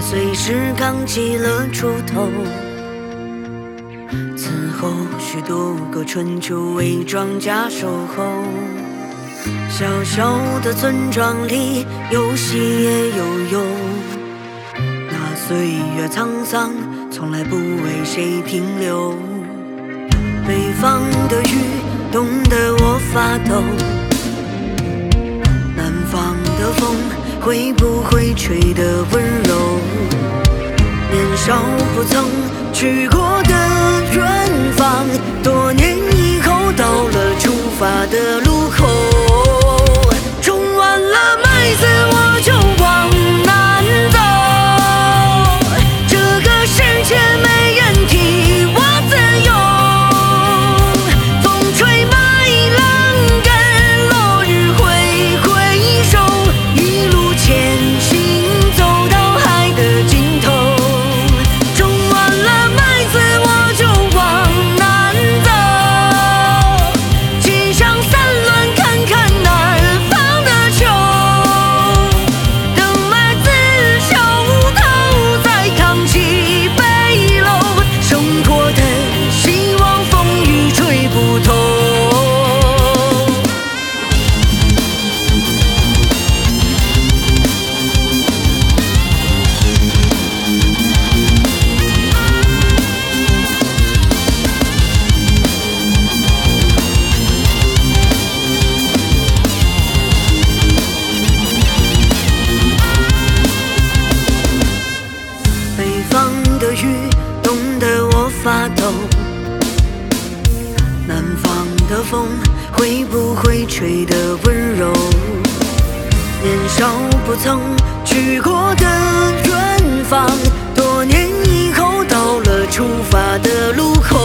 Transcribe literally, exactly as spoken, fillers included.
随时扛起了锄头。此后许多个春秋为庄稼守候。小小的村庄里有喜也有忧，那岁月沧桑从来不为谁停留。北方的雨冻得我发抖，南方的风会不会吹得温柔？年少不曾去过的远方，多年以后到了出发的路口，种完了麦子我就往南走，这个世界没人替我自由。风吹麦浪跟落日挥挥手，一路前行走到海的尽头。种完了麦子我就往南走，骑上三轮看看南方的秋，等麦子熟透再扛起背篓，生活的希望风雨吹不透。北方的雨冻得我发抖，南方的风会不会吹得温柔？年少不曾去过的远方，多年以后到了出发的路口。